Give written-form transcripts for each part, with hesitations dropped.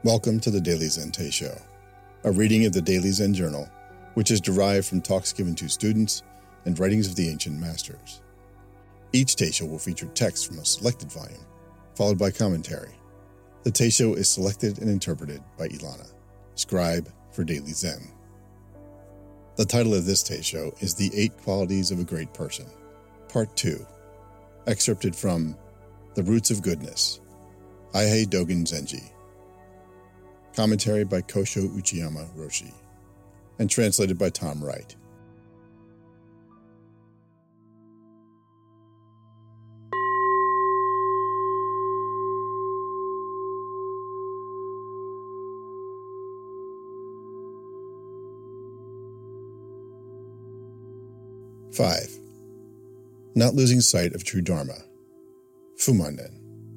Welcome to the Daily Zen Show, a reading of the Daily Zen Journal, which is derived from talks given to students and writings of the ancient masters. Each Teisho will feature text from a selected volume, followed by commentary. The Teisho is selected and interpreted by Ilana, scribe for Daily Zen. The title of this Teisho is The 8 Qualities of a Great Person, Part 2, excerpted from The Roots of Goodness, Eihei Dogen Zenji. Commentary by Kosho Uchiyama Roshi, and translated by Tom Wright. Five, not losing sight of true Dharma, Fumanen.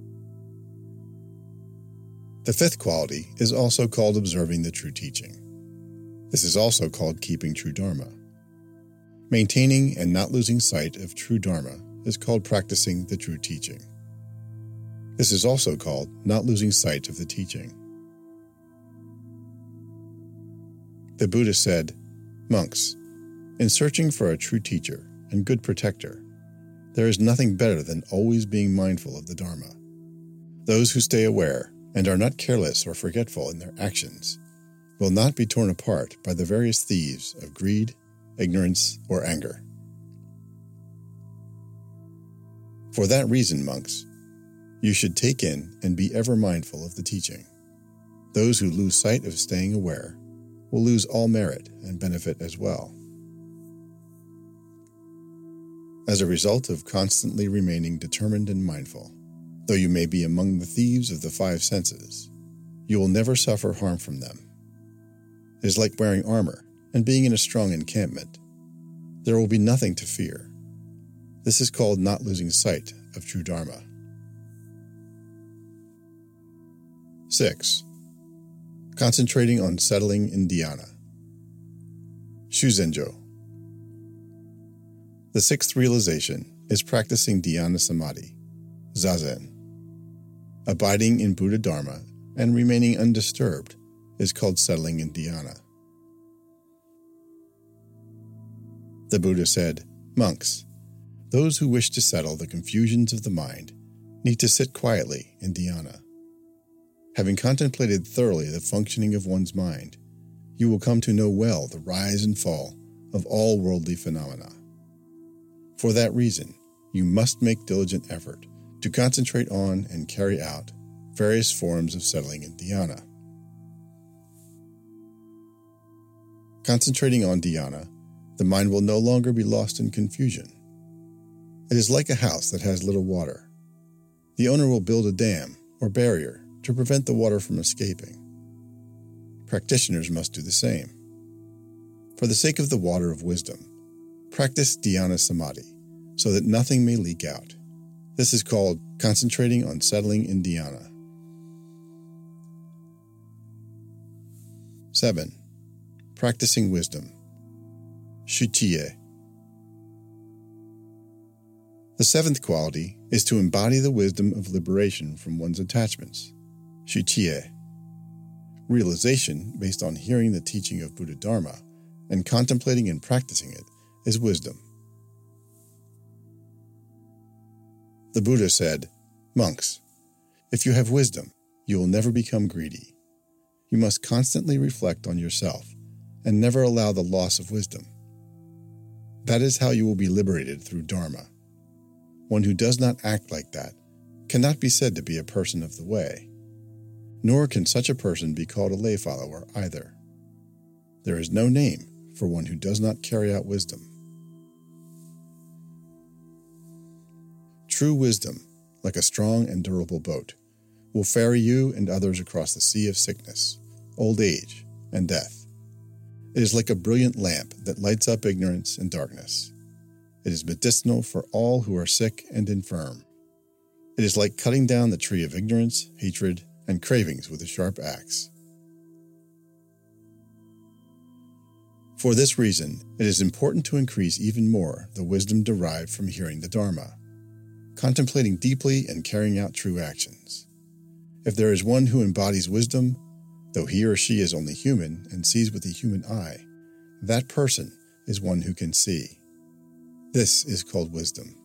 The 5th quality is also called observing the true teaching. This is also called keeping true Dharma. Maintaining and not losing sight of true Dharma is called practicing the true teaching. This is also called not losing sight of the teaching. The Buddha said, "Monks, in searching for a true teacher and good protector, there is nothing better than always being mindful of the Dharma. Those who stay aware and are not careless or forgetful in their actions will not be torn apart by the various thieves of greed, ignorance, or anger. For that reason, monks, you should take in and be ever mindful of the teaching. Those who lose sight of staying aware will lose all merit and benefit as well. As a result of constantly remaining determined and mindful, though you may be among the thieves of the 5 senses, you will never suffer harm from them. It is like wearing armor and being in a strong encampment. There will be nothing to fear. This is called not losing sight of true Dharma. 6. Concentrating on settling in dhyana, Shuzenjo. The 6th realization is practicing dhyana samadhi, zazen. Abiding in Buddha Dharma and remaining undisturbed is called settling in dhyana. The Buddha said, "Monks, those who wish to settle the confusions of the mind need to sit quietly in dhyana. Having contemplated thoroughly the functioning of one's mind, you will come to know well the rise and fall of all worldly phenomena. For that reason, you must make diligent effort to concentrate on and carry out various forms of settling in dhyana. Concentrating on dhyana, the mind will no longer be lost in confusion. It is like a house that has little water. The owner will build a dam or barrier to prevent the water from escaping. Practitioners must do the same. For the sake of the water of wisdom, practice dhyana samadhi so that nothing may leak out. This is called concentrating on settling in dhyana. 7. Practicing wisdom, Shuchie. The 7th quality is to embody the wisdom of liberation from one's attachments, Shuchie. Realization based on hearing the teaching of Buddha Dharma and contemplating and practicing it is wisdom. The Buddha said, "Monks, if you have wisdom, you will never become greedy. You must constantly reflect on yourself and never allow the loss of wisdom. That is how you will be liberated through Dharma. One who does not act like that cannot be said to be a person of the way, nor can such a person be called a lay follower either. There is no name for one who does not carry out wisdom. True wisdom, like a strong and durable boat, will ferry you and others across the sea of sickness, old age, and death. It is like a brilliant lamp that lights up ignorance and darkness. It is medicinal for all who are sick and infirm. It is like cutting down the tree of ignorance, hatred, and cravings with a sharp axe. For this reason, it is important to increase even more the wisdom derived from hearing the Dharma, contemplating deeply and carrying out true actions. If there is one who embodies wisdom, Though he or she is only human and sees with a human eye, that person is one who can see. This is called wisdom.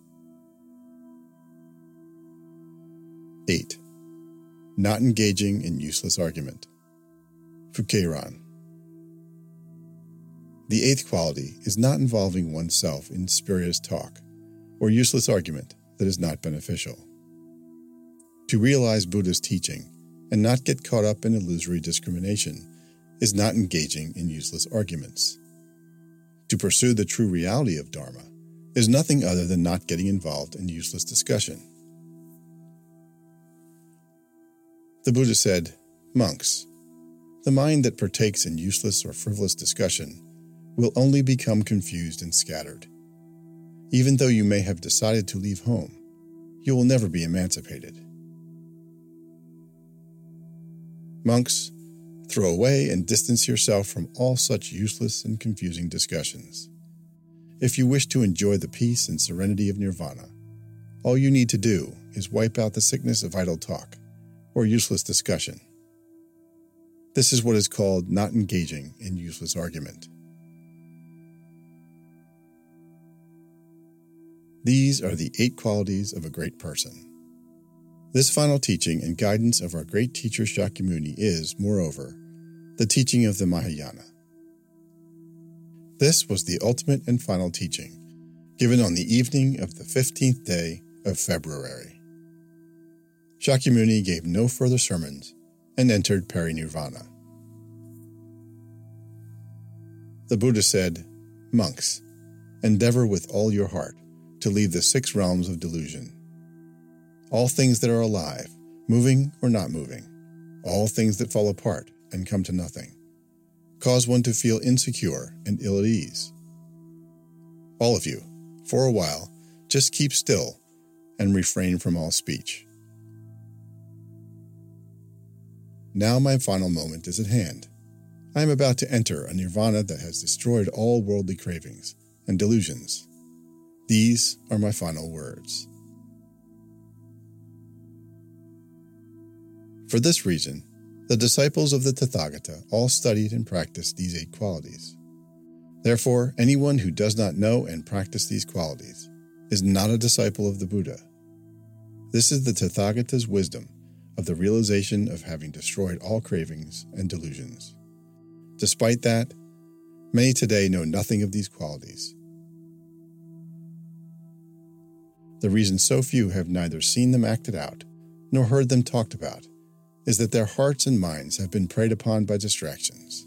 8. Not engaging in useless argument. Fukkeiran. The eighth quality is not involving oneself in spurious talk or useless argument that is not beneficial. To realize Buddha's teaching and not get caught up in illusory discrimination is not engaging in useless arguments. To pursue the true reality of Dharma is nothing other than not getting involved in useless discussion. The Buddha said, "Monks, the mind that partakes in useless or frivolous discussion will only become confused and scattered. Even though you may have decided to leave home, you will never be emancipated." Monks, throw away and distance yourself from all such useless and confusing discussions. If you wish to enjoy the peace and serenity of nirvana, all you need to do is wipe out the sickness of idle talk or useless discussion. This is what is called not engaging in useless argument. These are the 8 qualities of a great person. This final teaching and guidance of our great teacher Shakyamuni is, moreover, the teaching of the Mahayana. This was the ultimate and final teaching, given on the evening of the 15th day of February. Shakyamuni gave no further sermons and entered parinirvana. The Buddha said, "Monks, endeavor with all your heart to leave the 6 realms of delusion. All things that are alive, moving or not moving, all things that fall apart and come to nothing, cause one to feel insecure and ill at ease. All of you, for a while, just keep still and refrain from all speech. Now my final moment is at hand. I am about to enter a nirvana that has destroyed all worldly cravings and delusions. These are my final words." For this reason, the disciples of the Tathagata all studied and practiced these 8 qualities. Therefore, anyone who does not know and practice these qualities is not a disciple of the Buddha. This is the Tathagata's wisdom of the realization of having destroyed all cravings and delusions. Despite that, many today know nothing of these qualities. The reason so few have neither seen them acted out nor heard them talked about is that their hearts and minds have been preyed upon by distractions.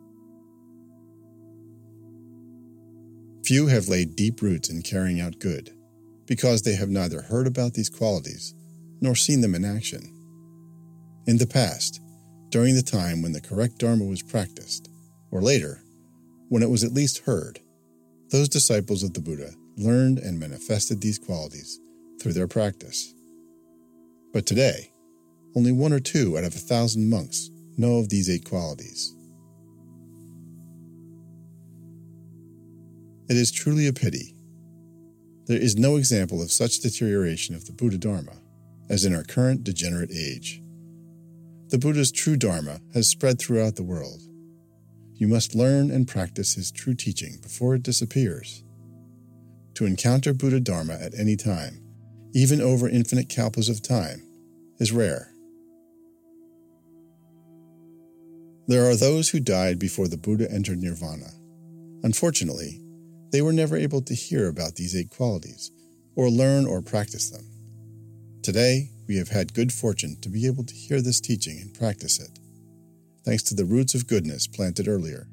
Few have laid deep roots in carrying out good, because they have neither heard about these qualities nor seen them in action. In the past, during the time when the correct Dharma was practiced, or later, when it was at least heard, those disciples of the Buddha learned and manifested these qualities through their practice. But today, only 1 or 2 out of 1,000 monks know of these 8 qualities. It is truly a pity. There is no example of such deterioration of the Buddha Dharma as in our current degenerate age. The Buddha's true Dharma has spread throughout the world. You must learn and practice his true teaching before it disappears. To encounter Buddha Dharma at any time, even over infinite kalpas of time, is rare. There are those who died before the Buddha entered nirvana. Unfortunately, they were never able to hear about these 8 qualities, or learn or practice them. Today, we have had good fortune to be able to hear this teaching and practice it, thanks to the roots of goodness planted earlier.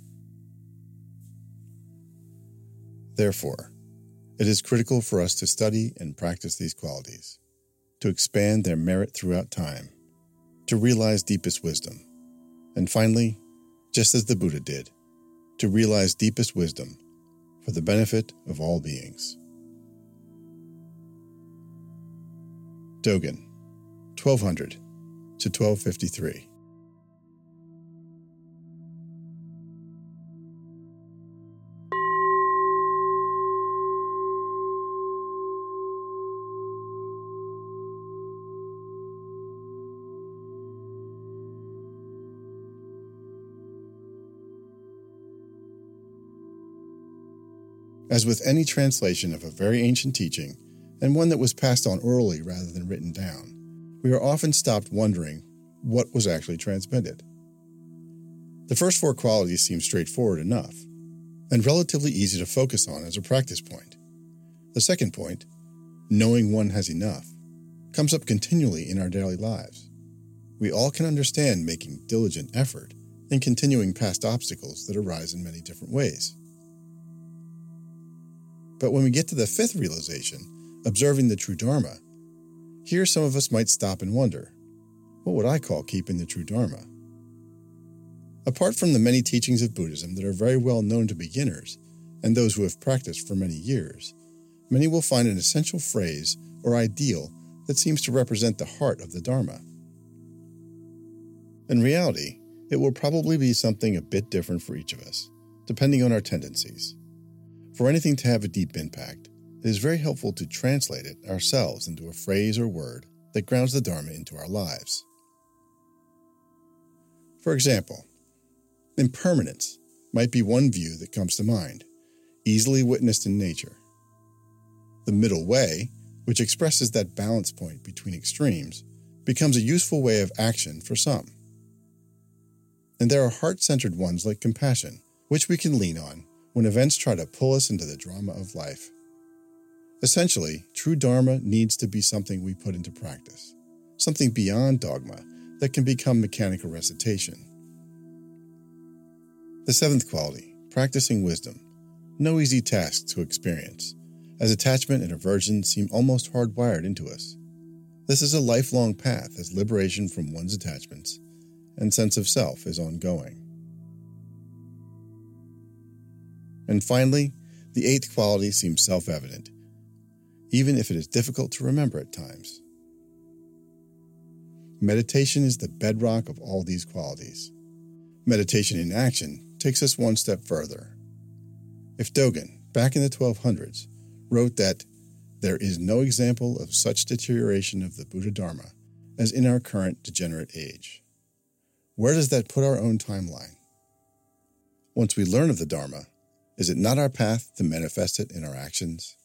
Therefore, it is critical for us to study and practice these qualities, to expand their merit throughout time, to realize deepest wisdom, and finally, just as the Buddha did, to realize deepest wisdom for the benefit of all beings. Dogen, 1200 to 1253. As with any translation of a very ancient teaching, and one that was passed on orally rather than written down, we are often stopped wondering what was actually transmitted. The first 4 qualities seem straightforward enough, and relatively easy to focus on as a practice point. The second point, knowing one has enough, comes up continually in our daily lives. We all can understand making diligent effort and continuing past obstacles that arise in many different ways. But when we get to the 5th realization, observing the true Dharma, here some of us might stop and wonder, what would I call keeping the true Dharma? Apart from the many teachings of Buddhism that are very well known to beginners and those who have practiced for many years, many will find an essential phrase or ideal that seems to represent the heart of the Dharma. In reality, it will probably be something a bit different for each of us, depending on our tendencies. For anything to have a deep impact, it is very helpful to translate it ourselves into a phrase or word that grounds the Dharma into our lives. For example, impermanence might be one view that comes to mind, easily witnessed in nature. The middle way, which expresses that balance point between extremes, becomes a useful way of action for some. And there are heart-centered ones like compassion, which we can lean on when events try to pull us into the drama of life. Essentially, true Dharma needs to be something we put into practice, something beyond dogma that can become mechanical recitation. The 7th quality, practicing wisdom. No easy task to experience, as attachment and aversion seem almost hardwired into us. This is a lifelong path as liberation from one's attachments and sense of self is ongoing. And finally, the 8th quality seems self-evident, even if it is difficult to remember at times. Meditation is the bedrock of all these qualities. Meditation in action takes us one step further. If Dogen, back in the 1200s, wrote that there is no example of such deterioration of the Buddha Dharma as in our current degenerate age, where does that put our own timeline? Once we learn of the Dharma, is it not our path to manifest it in our actions?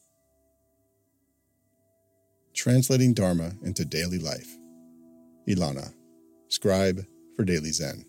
Translating Dharma into daily life. Ilana, scribe for Daily Zen.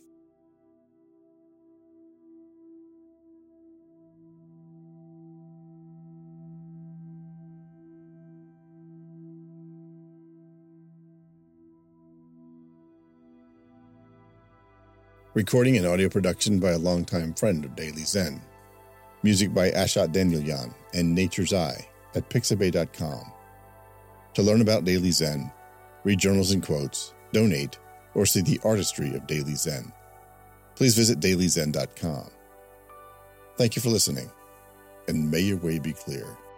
Recording and audio production by a longtime friend of Daily Zen. Music by Ashat Danielyan and Nature's Eye at Pixabay.com. To learn about Daily Zen, read journals and quotes, donate, or see the artistry of Daily Zen, please visit dailyzen.com. Thank you for listening, and may your way be clear.